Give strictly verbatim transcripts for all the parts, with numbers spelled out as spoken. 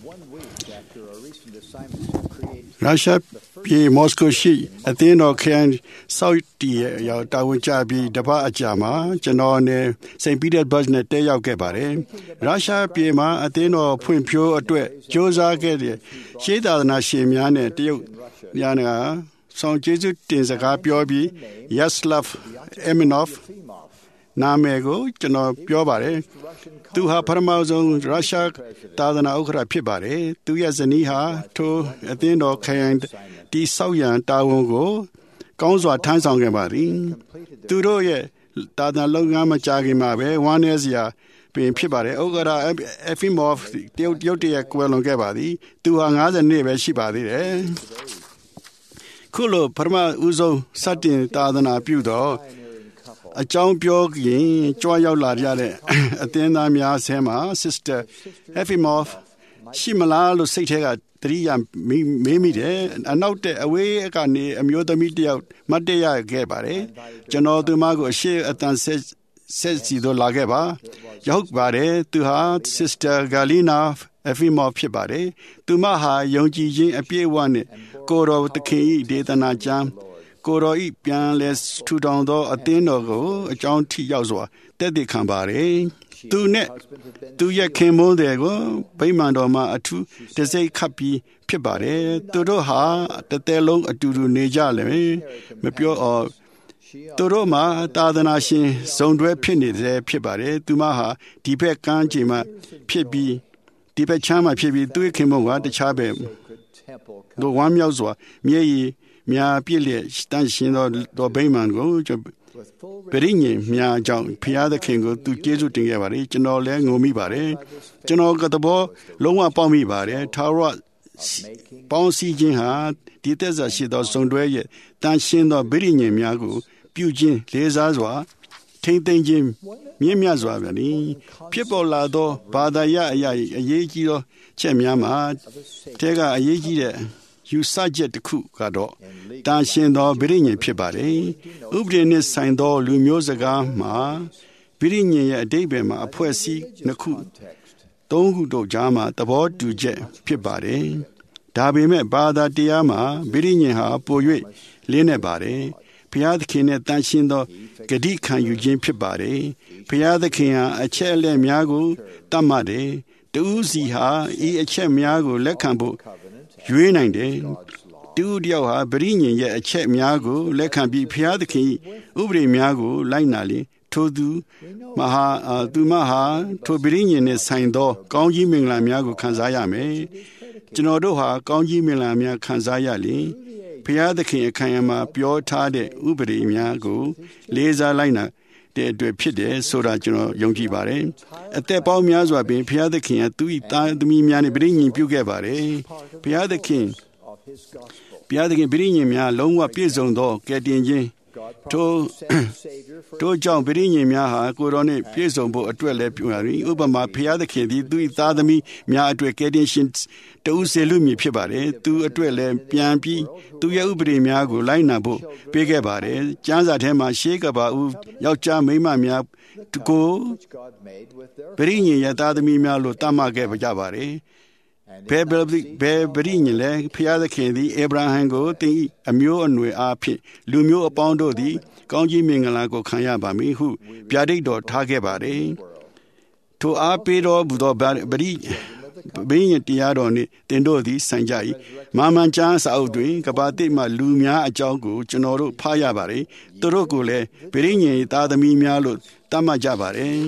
ရုရှားပြည်မော်စကိုရှိအသင်းတော်ခရိုင်ဆောက်တီရောက်တာဝန်ကျပြီးတပတ်အကြာမှာကျွန်တော်နဲ့စိန့်ပီတာဘတ်နဲ့တက်ရောက်ခဲ့ပါတယ်ရုရှားပြည်မှာအသင်းတော်ဖွင့်ဖြိုးအတွက်ကြိုးစားခဲ့တဲ့ရှေးသာသနာရှင်များနဲ့တရုတ်ညာကဆောင်ကျေးဇူးတင်စကားပြောပြီး Yaslav Eminov နာမည်ကိုကျွန်တော်ပြောပါတယ်သူဟာပထမဆုံးရုရှားသာသနာဥက္ကဋ္ဌဖြစ်ပါတယ်သူရဲ့ဇနီးဟာထိုအသင်းတော်ခရိုင်တီဆောက်ရန်တာဝန်ကိုကောင်းစွာထမ်းဆောင်ခဲ့ပါသည်သူတို့ရဲ့သာသနာလုပ်ငန်းမကြာခင်မှာပဲဝမ်းနည်းစရာပင်ဖြစ်ပါတယ်ဥက္ကဋ္ဌ Efimov တရုတ်တရုတ်တရက်ကွယ်လွန်ခဲ့ပါသည်သူဟာ၅၀နှစ်ပဲရှိပါသေးတယ်ခုလိုပထမဦးဆုံးစတင်သာသနာပြုတော့အကြောင်းပြောရင်ကြွားရောက်လာကြတဲ့အသင်းသားများဆဲမှာ Sister Efimov ရှိမလားလို့စိတ်ထဲကတတိယမေးမိတယ်အနောက်တဲ့အဝေးကနေအမျိုးသမီးတယောက်မတ်တရခဲ့ပါတယ်ကျွန်တော်သူမကိုအရှိအတန်ဆက်ဆက်စီတော့လာခဲ့ပါရောက်ပါတယ်သူဟာ Sister Galina Efimov ဖြစ်ပါတယ်သူမဟာယုံကြည်ခြင်းအပြည့်အဝနဲ့ကိုတော်သခင်၏ဒေသနာကျမ်းကိုတော်ဤပြန်လဲထူထောင်သောအသင်းတော်ကိုအကြောင်းထိရောက်စွာတက်တည်ခံပါတယ်သူနဲ့သူရဲ့ခင်မုန်းတဲ့ကိုဗိမာန်တော်မှာအထူးတစိတ်ခတ်ပြီးဖြစ်ပါတယ်သူတို့ဟာတသက်လုံးအတူတူနေကြတယ်မပြောအော်သူတို့မှာသာသနာရှင်ဇုံတွဲဖြစ်နေတဲ့ဖြစ်ပါတယ်သူမဟာဒီဘက်ကမ်းခြေမှာဖြစ်ပြီးဒီဘက်ချမ်းမှာဖြစ်ပြီးသူ့ခင်မုန်းကတခြားပဲတို့ဝမ်းမြောက်စွာမြေကြီးများပြည့်လျက်တန်ရှင်သောတော်ဗိမာန်ကိုပရိညင်များကြောင့်ဖျားသခင်ကိုသူကျေးဇူးတင်ခဲ့ပါတယ်ကျွန်တော်လည်းငုံမိပါတယ်ကျွန်တော်ကတဘောလုံးဝပေါက်မိပါတယ်ထာဝရပေါင်းစည်းခြင်းဟာဒီသက်သာရှိသောစုံတွဲရဲ့တန်ရှင်သောပရိညင်များကိုပြုခြင်းလေးစားစွာထိမ့်သိမ့်ခြင်းမြင့်မြတ်စွာပဲနိဖြစ်ပေါ်လာသောဘာသာရအရာအရေးကြီးသောချက်များမှာတဲကအရေးကြီးတဲ့ယူဆချက်တစ်ခုကတော့တန်ရှင်သောဗိရိညင်ဖြစ်ပါတယ်ဥပဒေနဲ့ဆိုင်သောလူမျိုးစကားမှာဗိရိညင်ရဲ့အဓိပ္ပာယ်မှာအဖွဲ့အစည်းနှစ်ခုသုံးခုတို့ကြားမှာသဘောတူချက်ဖြစ်ပါတယ်ဒါပေမဲ့ဘာသာတရားမှာဗိရိညင်ဟာပို၍လင်းနေပါတယ်ဘုရားသခင်နဲ့တန်ရှင်သောဂတိခံယူခြင်းဖြစ်ပါတယ်ဘုရားသခင်ဟာအချက်အလက်များကိုတတ်မှတ်တယ်တူးစီဟာဤအချက်များကိုလက်ခံဖို့ရွေးနိုင်တယ်တူတယောက်ဟာဗိရိညင်ရဲ့အချက်များကိုလက်ခံပြီးဘုရားသခင်ဥပဒေများကိုလိုက်နာလေထိုသူမဟာသူမဟာထိုဗိရိညင်နဲ့ဆိုင်သောကောင်းကြီးမင်္ဂလာများကိုခံစားရမယ်ကျွန်တော်တို့ဟာကောင်းကြီးမင်္ဂလာများခံစားရလေဘုရားသခင်အခမ်းအနားမှာပြောထားတဲ့ဥပဒေများကိုလေးစားလိုက်နာတဲ့အတွက်ဖြစ်တယ်ဆိုတာကျွန်တော်ယုံကြည်ပါတယ်အသက်ပေါင်းများစွာပင်ဘုရားသခင်ကသူ့၏သားသမီးများနဲ့ဗိရိညင်ပြုခဲ့ပါတယ်ဘုရားသခင်ဘုရားသခင်ဗိရိညင်များလုံးဝပြည့်စုံသောကယ်တင်ခြင်းထိုတို့ကြောင့်ဗိရိညင်များဟာကိုယ်တော်နှင့်ပြည့်စုံဖို့အတွက်လည်းပြုရသည်ဥပမာဘုရားသခင်သည်သူ၏သားသမီးများအတွက်ကယ်တင်ရှင်တဦးစေလူမည်ဖြစ်ပါတယ်သူအတွက်လည်းပြန်ပြီးသူရဲ့ဥပဒေများကိုလိုက်နာဖို့ပေးခဲ့ပါတယ်ကျမ်းစာထဲမှာရှေးကဘာဦးယောက်ျားမိန်းမများကိုဗိရိညင်ရဲ့သားသမီးများလို့တတ်မှတ်ခဲ့ကြပါတယ်ဘယ်ဘယ်ဘယ်ဗိရိညင်လည်းဖျားသခင်သည်အေဗြဟံကိုတင်အမျိုးအနွယ်အားဖြင့်လူမျိုးအပေါင်းတို့သည်ကောင်းကြီးမင်္ဂလာကိုခံရပါမည်ဟုဗျာဒိတ်တော်ထားခဲ့ပါတယ်ထိုအားပေးတော်ဘုသောဗိရိဘိညာတရားတော်နှင့်တင်တို့သည်ဆိုင်ကြ၏မာမန်ချမ်းစာအုပ်တွင်ကဘာတိမှလူများအကြောင်းကိုကျွန်တော်တို့ဖတ်ရပါတယ်သူတို့ကိုလည်းဗိရိညင်သားသမီးများလို့တတ်မှတ်ကြပါတယ်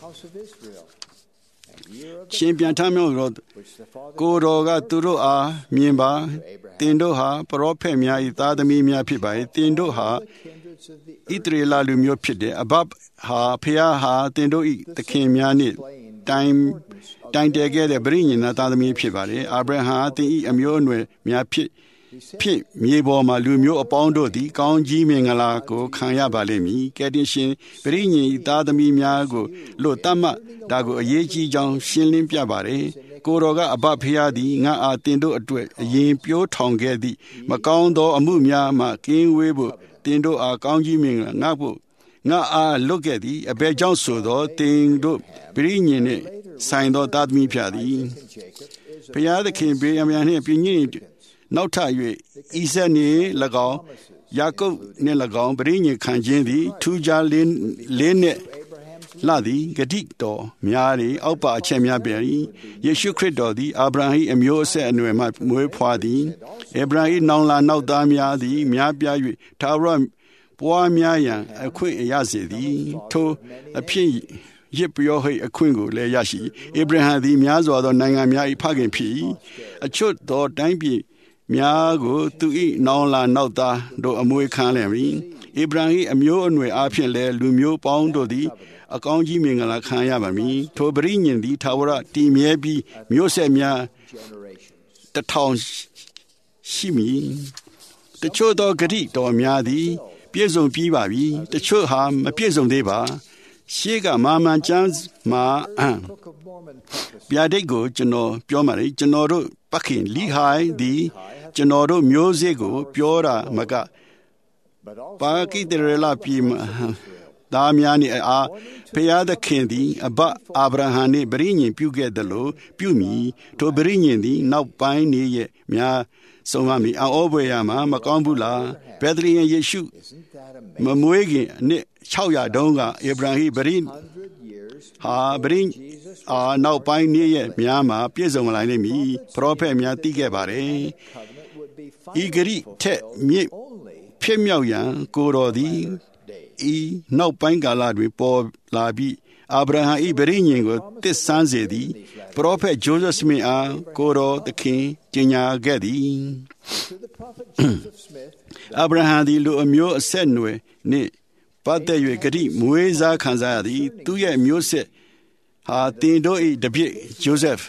ရှင်ပြန်ထမြောက်တော့ကိုတော်ကသူတို့အားမြင်ပါတင်တို့ဟာပရောဖက်များ၏သားသမီးများဖြစ်ပါ၏တင်တို့ဟာဣသရေလလူမျိုးဖြစ်တယ်အဘဟာဖျားဟာတင်တို့၏သခင်များနှင့်တိုင်တိုင်တည်ခဲ့တဲ့ဗိရိညင်သားသမီးဖြစ်ပါလေအာဗြဟံတင်၏အမျိုးအနွယ်များဖြစ်ဖြစ်မြေပေါ်မှာလူမျိုးအပေါင်းတို့သည်ကောင်းကြီးမင်္ဂလာကိုခံရပါလိမ့်မည်ကယ်တင်ရှင်ဗိရိညင်၏သားသမီးများကိုလို့တတ်မှတ်ဒါကိုအရေးကြီးကြောင်းရှင်းလင်းပြပါတယ်ကိုတော်ကအဘဖျားသည်ငါအားတင်တို့အတွက်အရင်ပြောထောင်ခဲ့သည့်မကောင်းသောအမှုများမှကင်းဝေးဖို့တင်တို့အားကောင်းကြီးမင်္ဂလာငါဖို့ငါအားလွတ်ခဲ့သည်အဘယ်ကြောင့်ဆိုသောတင်တို့ဗိရိညင်နှင့်ဆိုင်သောသားသမီးဖြစ်သည်ဘုရားသခင်ဘေးအမြန်နှင့်ပြည့်ညင်းနောက်ထ၍ဣဇက်နှင့်၎င်းယာကုပ်နှင့်၎င်းပရိညင်ခံခြင်းသည်ထူးခြားလေးလေးနှင့်လာသည်ဂတိတော်များ၏အောက်ပါအချက်များပြန်၏ယေရှုခရစ်တော်သည်အာဗြဟံ၏အမျိုးအဆက်အနွယ်မှမွေးဖွားသည်အာဗြဟံ၏နောင်လာနောက်သားများသည်များပြား၍ထာဝရပွားများရန်အခွင့်အရစေသည်ထိုအဖြစ်ရစ်ပြောဟိတ်အခွင့်ကိုလည်းရရှိအာဗြဟံသည်များစွာသောနိုင်ငံများ၏ဖခင်ဖြစ်အချွတ်သောတိုင်းပြည်များကိုသူ၏နောင်လာနောက်သားတို့အမွေခံလည်းမည်အာဗြဟံ၏အမျိုးအနွယ်အားဖြင့်လည်းလူမျိုးပေါင်းတို့သည်အကောင်းကြီးမင်္ဂလာခံရပါမည်ထိုပရိညင်သည်ထာဝရတည်မြဲပြီးမျိုးဆက်များတထောင်ရှိမည်တချို့သောဂတိတော်များသည်ပြည့်စုံပြီးပါပြီတချို့ဟာမပြည့်စုံသေးပါရှေးကမာမန်ကျမ်းမှာဗျာဒိတ်ကိုကျွန်တော်ပြောမှလေကျွန်တော်တို့ပခင်လိဟိုင်းသည်ကျွန်တော်တို့မျိုးစေ့ကိုပြောတာမကပါကိတရလာပြည်သားများနှင့်အားဘုရားသခင်သည်အဘအာဗြဟံနှင့်ပရိညင်ပြုခဲ့သလိုပြုမည်ထိုပရိညင်သည်နောက်ပိုင်းနေ့ရက်များဆုံးမမည်အောဘွေရမှာမကောင်းဘူးလားဘက်သလဟမ်ယေရှုမမွေးခင်နှစ်၆ရာတုန်းကအာဗြဟံပရိဟာပရိအာနောက်ပိုင်းနေ့ရက်များမှာပြည့်စုံလာနိုင်မည်ပရောဖက်များသိခဲ့ပါတယ်ဤဂရိထက်မြင့်ဖြစ်မြောက်ရန်ကိုတော်သည်ဤနောက်ပိုင်းကာလတွင်ပေါ်လာပြီးအာဗြဟံ၏ပရိညင်ကိုတည်ဆန်းစေသည်ပရောဖက်ဂျိုးဇက်စမစ်အားကိုတော်သခင်ကြေညာခဲ့သည်အာဗြဟံသည်လူအမျိုးအဆက်နွယ်နှင့်ပတ်သက်၍ဂတိမွေးစားခံစားရသည်သူရဲ့မျိုးဆက်ဟာတင်တို့၏တပည့်ဂျိုးဇက်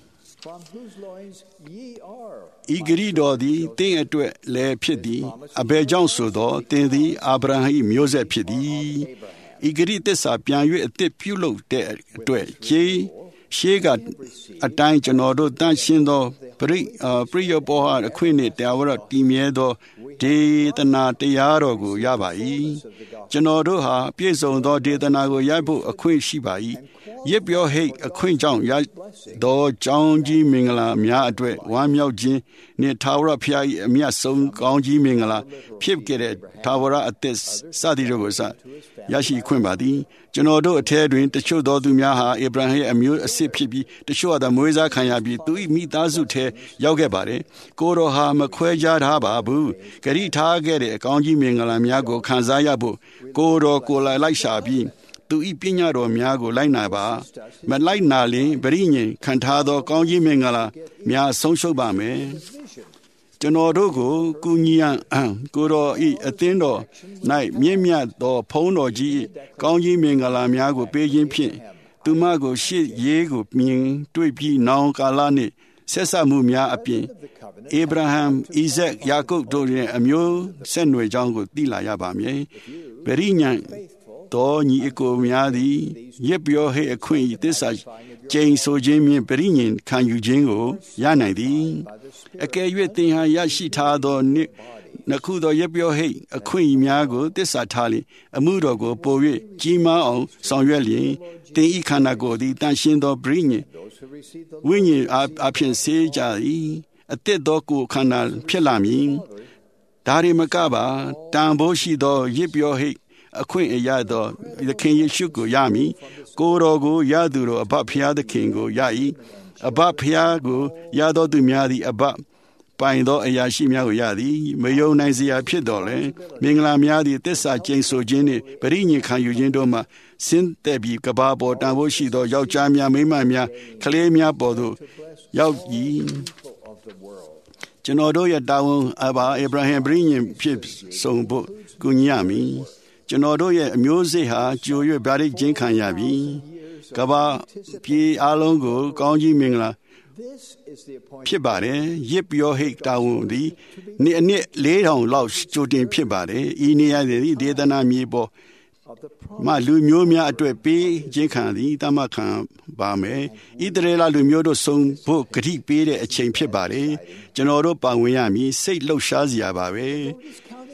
ဤဂရိတော်သည်တင်းအတွက်လည်းဖြစ်သည်အဘယ်ကြောင့်ဆိုသောတင်းသည်အာဗြဟံ၏မျိုးဆက်ဖြစ်သည်ဤဂရိသစ္စာပြန်၍အသစ်ပြုလုပ်တဲ့အတွက်ခြေရှေးကအတိုင်းကျွန်တော်တို့တန်ရှင်းသောပရိပရိယပေါ်ဟာအခွင့်နှင့်တရားဝရတည်မြဲသောဒေသနာတရားတော်ကိုရပါ၏ကျွန်တော်တို့ဟာပြည့်စုံသောဒေသနာကိုရဖို့အခွင့်ရှိပါ၏ရစ်ပြောဟိတ်အခွင့်ကြောင့်ရသောကြောင်းကြီးမင်္ဂလာများအတွက်ဝမ်းမြောက်ခြင်းနှင့်ထာဝရဘုရား၏အမြတ်ဆုံးကောင်းကြီးမင်္ဂလာဖြစ်ခဲ့တဲ့ထာဝရအသက်စသည်တို့ကိုစရရှိခွင့်ပါသည်ကျွန်တော်တို့အထက်တွင်တချို့သောသူများဟာအာဗြဟံရဲ့အမျိုးအစစ်ဖြစ်ပြီးတချို့ဟာမွေးစားခံရပြီးသူ၏မိသားစုထဲရောက်ခဲ့ပါတယ်ကိုတော်ဟာမခွဲခြားထားပါဘူးဂရိထားခဲ့တဲ့အကောင်းကြီးမင်္ဂလာများကိုခံစားရဖို့ကိုတော်ကိုယ်လိုက်လိုက်ရှာပြီးသူ၏ပညာတော်များကိုလိုက်နာပါမလိုက်နာလျင်ပရိညင်ခံထားသောကောင်းကြီးမင်္ဂလာများဆုံးရှုံးပါမယ်ကျွန်တော်တို့ကိုကူညီရန်ကိုတော်၏အသင်းတော်၌မြင့်မြတ်သောဖုံးတော်ကြီးကောင်းကြီးမင်္ဂလာများကိုပေးခြင်းဖြင့်သူမကိုရှေ့ရေးကိုမြင်တွေ့ပြီးနောင်ကာလနှင့်ဆက်ဆက်မှုများအပြင်အာဗြဟံဣဇက်ယာကုပ်တို့ရဲ့အမျိုးဆက်နွယ်ကြောင်းကိုသိလာရပါမည်ပရိညံတော်ညီအကိုများသည်ရစ်ပြောဟိတ်အခွင့်သစ္စာကျိန်ဆိုခြင်းဖြင့်ပရိညင်ခံယူခြင်းကိုရနိုင်သည်အကယ်၍သင်ဟာရရှိထားသောနှစ်ခုသောရစ်ပြောဟိတ်အခွင့်များကိုသစ္စာထားလျင်အမှုတော်ကိုပို၍ကြီးမားအောင်ဆောင်ရွက်လျင်သင်ဤခန္ဓာကိုယ်သည်တန်ရှင်းသောပရိညင်ဝိညာဉ်အဖြစ်စေကြ၏အသက်သောကိုယ်ခန္ဓာဖြစ်လာမည်ဒါရီမကပါတန်ဖိုးရှိသောရစ်ပြောဟိတ်အခွင့်အရသောသခင်ယေရှုကိုရမည်ကိုယ်တော်ကိုရသူတို့အဘဖျားသခင်ကိုရ၏အဘဖျားကိုရသောသူများသည်အဘပိုင်သောအရာရှိများကိုရသည်မယုံနိုင်စရာဖြစ်တော်လဲမင်္ဂလာများသည်သစ္စာကျိန်ဆိုခြင်းနှင့်ပရိညင်ခံယူခြင်းတို့မှဆင်းသက်ပြီးကဘာပေါ်တန်ဖို့ရှိသောယောက်ျားများမိန်းမများကလေးများပေါ်သို့ရောက်၏ကျွန်တော်တို့ရဲ့တာဝန်အဘအာဗြဟံပရိညင်ဖြစ်ဆုံးဖို့ကူညီရမည်ကျွန်တော်တို့ရဲ့အမျိုးစေ့ဟာကြို၍ဗျာဒိတ်ခြင်းခံရပြီကဘာပြည်အလုံးကိုကောင်းကြီးမင်္ဂလာဖြစ်ပါတယ်ရစ်ပြောဟိတ်တာဝန်ဒီနေ့အနည်းလေးထောင်လောက်ကြိုတင်ဖြစ်ပါတယ်ဤနေရာသည်ဒေသနာမြေပေါ်မလူမျိုးများအတွက်ပေးခြင်းခံသည်တမခံပါမယ်ဣသရေလလူမျိုးတို့ဆုံးဖို့ဂတိပေးတဲ့အချိန်ဖြစ်ပါတယ်ကျွန်တော်တို့ပါဝင်ရမည်စိတ်လှုပ်ရှားစရာပါပဲ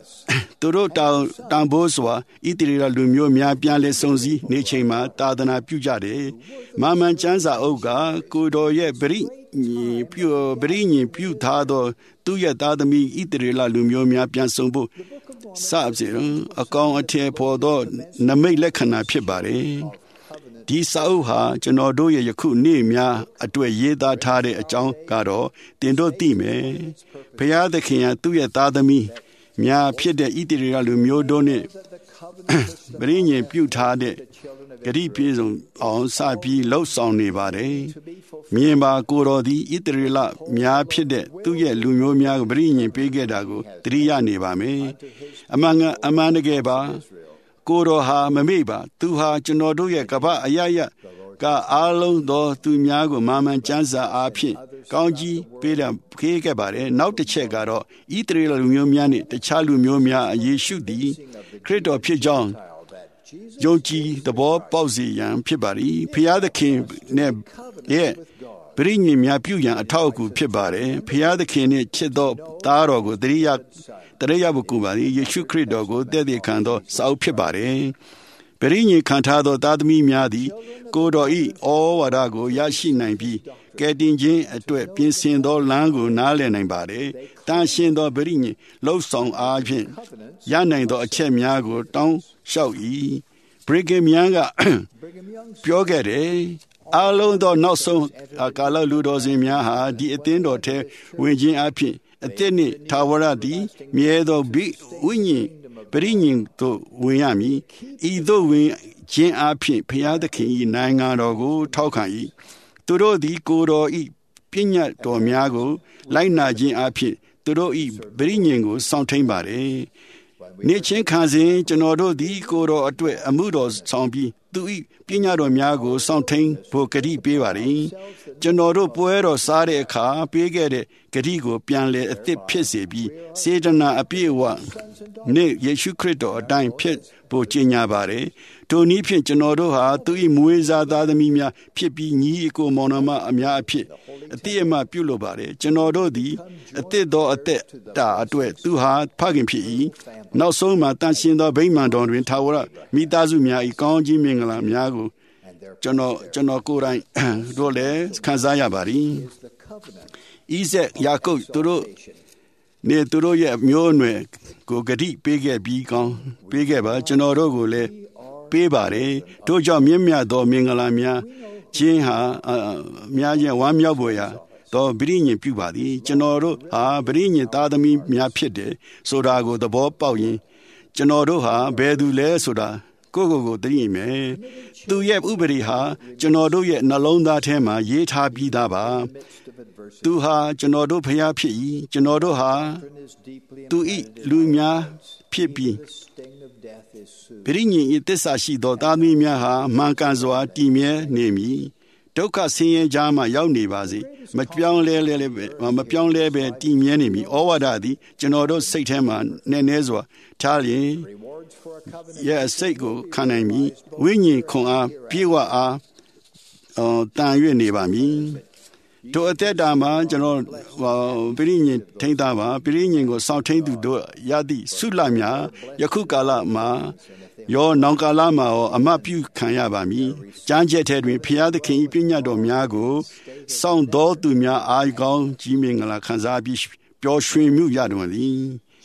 သူတို့တောင်တောင်ဖို့စွာဣတိရလူမျိုးများပြန်လဲစုံစည်းနေချိန်မှာသာသနာပြုကြတယ်မာမန်ကျမ်းစာအုပ်ကကိုတော်ရဲ့ပရိပြုပရိညင်ပြုထားသောသူရဲ့သားသမီးဣတိရလူမျိုးများပြန်ဆုံဖို့စပ်စေအကောင်အထည်ပေါ်သောနမိတ်လက္ခဏာဖြစ်ပါတယ်ဒီစာအုပ်ဟာကျွန်တော်တို့ရဲ့ယခုနေ့များအတွက်ရေးသားထားတဲ့အကြောင်းကတော့တင်တို့သိမယ်ဘုရားသခင်ကသူ့ရဲ့သားသမီးများဖြစ်တဲ့ဣတိရလူမျိုးတို့နဲ့ပရိညင်ပြုထားတဲ့ဂရိပြေဆုံးအောင်စပြီးလှုပ်ဆောင်နေပါတယ်မြင်ပါကိုတော်သည်ဣတိရများဖြစ်တဲ့သူ့ရဲ့လူမျိုးများကိုပရိညင်ပေးခဲ့တာကိုသတိရနေပါမယ်အမှန်ကအမှန်တကယ်ပါကိုတော်ဟာမမေ့ပါသူဟာကျွန်တော်တို့ရဲ့ကပ္ပအယယကအားလုံးသောသူများကိုမာမန်ကျမ်းစာအားဖြင့်ကောင်းကြီးပေးတယ်ခေးခဲ့ပါတယ်နောက်တစ်ချက်ကတော့ဣသရေလလူမျိုးများနဲ့တခြားလူမျိုးများယေရှုသည်ခရစ်တော်ဖြစ်ကြောင်းယုံကြည်သဘောပေါက်စေရန်ဖြစ်ပါသည်ဖျားသခင်နဲ့ရဲ့ပရိညင်များပြုရန်အထောက်အကူဖြစ်ပါတယ်ဖျားသခင်နဲ့ချစ်သောသားတော်ကိုတရိယတရိယဘုကူပါသည်ယေရှုခရစ်တော်ကိုတည်တည်ခံသောစာအုပ်ဖြစ်ပါတယ်ပရိညင်ခံထားသောသားသမီးများသည်ကိုတော်၏ဩဝါဒကိုရရှိနိုင်ပြီးကယ်တင်ခြင်းအတွက်ပြင်ဆင်သောလမ်းကိုနားလည်နိုင်ပါတယ်။တန်ရှင်းသောပရိညင်လှုပ်ဆောင်အားဖြင့်ရနိုင်သောအချက်များကိုတောင်းလျှောက်၏။ဘရိဂမ်ယန်ကပြောခဲ့တယ်။အလုံးသောနောက်ဆုံးကာလလူတော်စင်များဟာဒီအသင်းတော်ထဲဝင်ခြင်းအဖြစ်အသစ်နှင့်ထာဝရသည်မြဲသောဝိညာဉ်ပရိညင်သို့ဝင်ရမည်။ဤသို့ဝင်ခြင်းအဖြစ်ဘုရားသခင်၏နိုင်ငံတော်ကိုထောက်ခံ၏။သူတို့သည်ကိုယ်တော်၏ပညတ်တော်များကိုလိုက်နာခြင်းအဖြစ်သူတို့၏ပရိညင်ကိုစောင့်ထိန်ပါတယ်။နေချင်းခံစဉ်ကျွန်တော်တို့သည်ကိုယ်တော်အတွက်အမှုတော်ဆောင်ပြီးသူ၏ပညတ်တော်များကိုစောင့်ထိန်ဖို့ဂရုပေးပါတယ်။ကျွန်တော်တို့ပွဲတော်စားတဲ့အခါပေးခဲ့တဲ့ဂရုကိုပြန်လည်အသစ်ဖြစ်စေပြီးစေတနာအပြည့်အဝနဲ့ယေရှုခရစ်တော်အတိုင်းဖြစ်ဖို့ကြေညာပါတယ်။ထိုနည်းဖြင့်ကျွန်တော်တို့ဟာသူ၏မွေးစားသားသမီးများဖြစ်ပြီးညီအကိုမောင်နှမအများအဖြစ်အတိအမှပြုလုပ်ပါတယ်ကျွန်တော်တို့သည်အသစ်သောအသက်တာအတွက်သူဟာဖခင်ဖြစ်၏နောက်ဆုံးမှာတန်ရှင်းသောဗိမာန်တော်တွင်ထာဝရမိသားစုများ၏ကောင်းကြီးမင်္ဂလာများကိုကျွန်တော်ကျွန်တော်ကိုယ်တိုင်တို့လည်းခံစားရပါသည်ဣဇက်ယာကုပ်သူတို့နေသူတို့ရဲ့မျိုးအနွယ်ကိုဂတိပေးခဲ့ပြီးကောင်းပေးခဲ့ပါကျွန်တော်တို့ကိုလည်းပေးပါတယ်တို့ကြောင့်မြင့်မြတ်သောမင်္ဂလာများခြင်းဟာများခြင်းဝမ်းမြောက်ဖွယ်ရာသောပရိညင်ပြုပါသည်ကျွန်တော်တို့ဟာပရိညင်သားသမီးများဖြစ်တယ်ဆိုတာကိုသဘောပေါက်ရင်ကျွန်တော်တို့ဟာဘယ်သူလဲဆိုတာကိုကိုကိုသိမယ်သူရဲ့ဥပဒေဟာကျွန်တော်တို့ရဲ့နှလုံးသားထဲမှာရေးထားပြီးသားပါသူဟာကျွန်တော်တို့ဖျားဖြစ်၏ကျွန်တော်တို့ဟာသူ၏လူများဖြစ်ပြီးပရိညင်၏သစ္စာရှိသောသားသမီးများဟာမှန်ကန်စွာတည်မြဲနေမည်ဒုက္ခဆင်းရဲကြားမှရောက်နေပါစေမပြောင်းလဲလဲမပြောင်းလဲပဲတည်မြဲနေမည်ဩဝါဒသည်ကျွန်တော်တို့စိတ်ထဲမှာနည်းနည်းစွာထားလျင်ရဲ့စိတ်ကိုခံနိုင်မည်ဝိညာဉ်ခွန်အားပြေဝအားတန်ရွေ့နေပါမည်တို့အသက်တာမှာကျွန်တော်ပရိညင်ထိန်းသားပါပရိညင်ကိုစောင့်ထိန်းသူတို့ရသည့်ဆုလများယခုကာလမှာယောနောင်ကာလမှာအမတ်ပြုခံရပါမည်ကြမ်းကြက်တဲ့တွင်ဖျားသခင်၏ပညတ်တော်များကိုစောင့်တော်သူများအာကောင်းကြီးမင်္ဂလာခံစားပြီးပျော်ရွှင်မှုရတော်သည်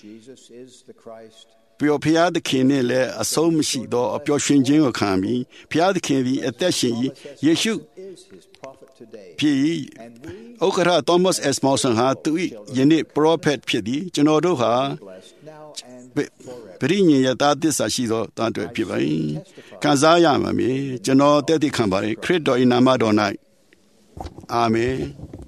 ပျော်ဖျားသခင်နဲ့လည်းအဆုံးမရှိသောအပျော်ရွှင်ခြင်းကိုခံပြီးဖျားသခင်သည်အသက်ရှင်၏ယေရှုဖြစ်၏ဥက္ကဋ္ဌသောမတ်အက်စ်မော်ဆန်ဟာသူ၏ယနေ့ပရောဖက်ဖြစ်သည်ကျွန်တော်တို့ဟာပရိညင်ရတာသစ္စာရှိသောတန်တွေဖြစ်ပါ၏ခံစားရမှာမည်ကျွန်တော်တည်တည်ခံပါ၏ခရစ်တော်၏နာမတော်၌အာမင်